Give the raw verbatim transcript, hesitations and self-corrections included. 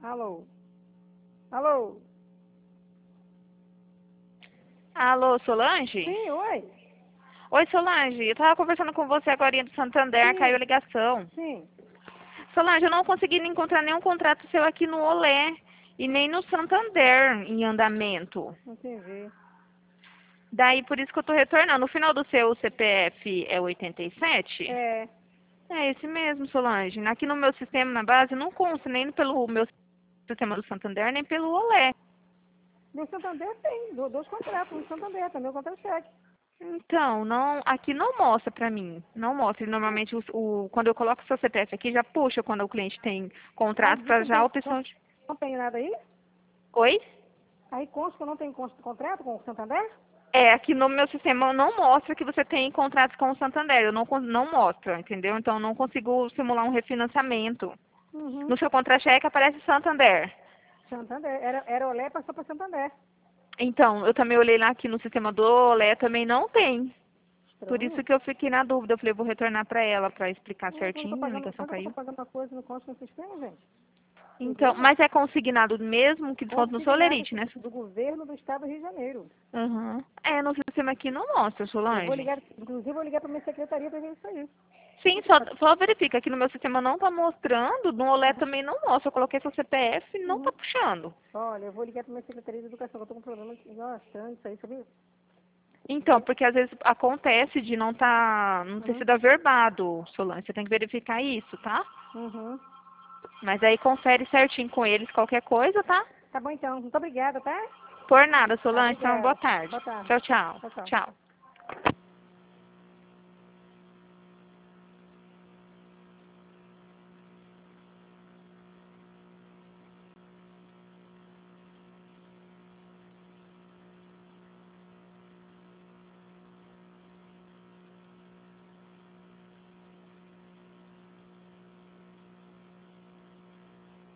Alô? Alô? Alô, Solange? Sim, oi? Oi, Solange. Eu tava conversando com você agora do Santander, caiu a Sim, ligação. sim. Solange, eu não consegui encontrar nenhum contrato seu aqui no Olé e nem no Santander em andamento. Entendi. Daí, por isso que eu tô retornando. O final do seu C P F é oitenta e sete? É, É esse mesmo, Solange. Aqui no meu sistema, na base, não consta nem pelo meu sistema do Santander, nem pelo Olé. no Santander tem, do- dois contratos, no Santander também, o contra-cheque. Então, não, aqui não mostra pra mim. Não mostra. E normalmente, o, o- quando eu coloco o seu C P F aqui, já puxa quando o cliente tem Mas contrato diz para que já a tem, não, opção de... não tem nada aí? Oi? Aí consta que eu não tenho con- contrato com o Santander? É, aqui no meu sistema não mostra que você tem contratos com o Santander. Eu não, con- não mostra, entendeu? Então, eu não consigo simular um refinanciamento. Uhum. No seu contra-cheque aparece Santander. Santander. Era, era Olé, passou para Santander. Então, eu também olhei lá aqui no sistema do Olé, também não tem. Por isso Estranho. que eu fiquei na dúvida. Eu falei, vou retornar para ela para explicar É, quando eu tô certinho, a pagando, ligação quando eu tô caiu. pagando uma coisa, não consta no sistema, gente. Então, Doideira. mas é consignado mesmo que desconto no Consignado Solerite, né? do governo do estado do Rio de Janeiro. Uhum. É, no sistema aqui não mostra, Eu vou Solange. ligar, inclusive eu vou ligar para minha secretaria para ver isso aí. Sim, só, só verifica. Aqui no meu sistema não tá mostrando, no Olé Uhum. também não mostra. Eu coloquei seu C P F e não tá Uhum. puxando. Olha, eu vou ligar para minha secretaria de educação, que eu tô com um problema. Nossa, estranho isso aí, sabia? Então, porque às vezes acontece de não tá, não ter Uhum. sido averbado, Solange. Você tem que verificar isso, tá? Uhum. Mas aí confere certinho com eles qualquer coisa, tá? Tá bom então. Muito obrigada, tá? Por nada, Tá, Solange. Então, boa obrigada. tarde. Boa tarde. Tchau, tchau. Tchau, tchau. Tchau.